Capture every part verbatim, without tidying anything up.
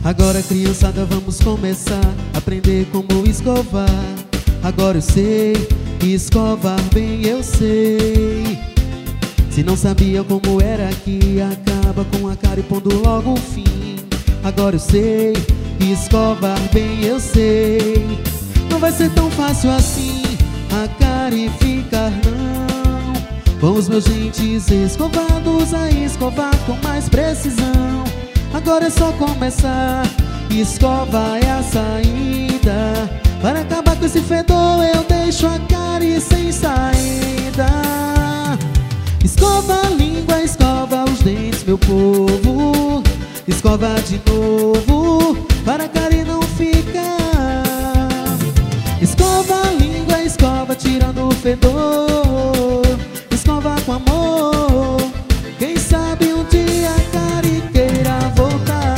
Agora, criançada, vamos começar a aprender como escovar. Agora eu sei, escovar bem eu sei. Se não sabia como era que acaba com a cara e pondo logo o fim. Agora eu sei, escovar bem eu sei. Não vai ser tão fácil assim a carificar, não. Com os meus dentes escovados a escovar com mais precisão. Agora é só começar, escova é a saída. Para acabar com esse fedor eu deixo a cárie sem saída. Escova a língua, escova os dentes, meu povo. Escova de novo, para a cárie não ficar. Escova a língua, escova tirando o fedor. Escova com amor, quem sabe um dia a cárie queira voltar.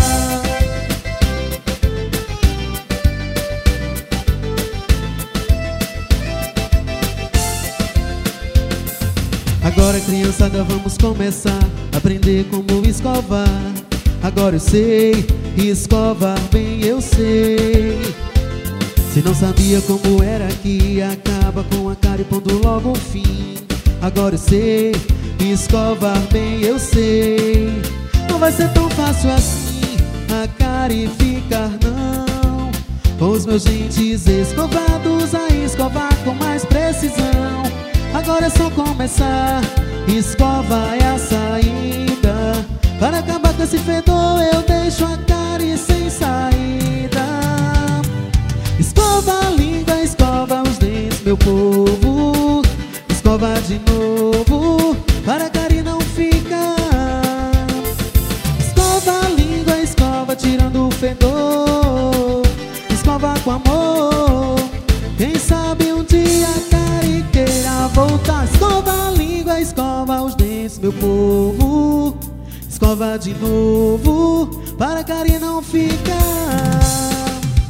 Agora, criançada, vamos começar a aprender como escovar. Agora eu sei, escovar bem eu sei. Se não sabia como era que acaba com a cárie pondo logo o fim. Agora eu sei, escovar bem eu sei. Não vai ser tão fácil assim a carificar, não. Com os meus dentes escovados a escovar com mais precisão. Agora é só começar, escova é a saída. Para acabar com esse fedor eu deixo a cárie sem saída. Escova a língua, escova os dentes, meu povo. Escova de novo, para a cárie não ficar. Escova a língua, escova tirando o fedor. Escova com amor, quem sabe um dia a cárie queira voltar. Escova a língua, escova os dentes, meu povo. Escova de novo, para a cárie não ficar.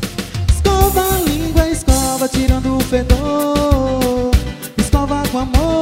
Escova a língua, escova tirando o fedor. Escova com amor,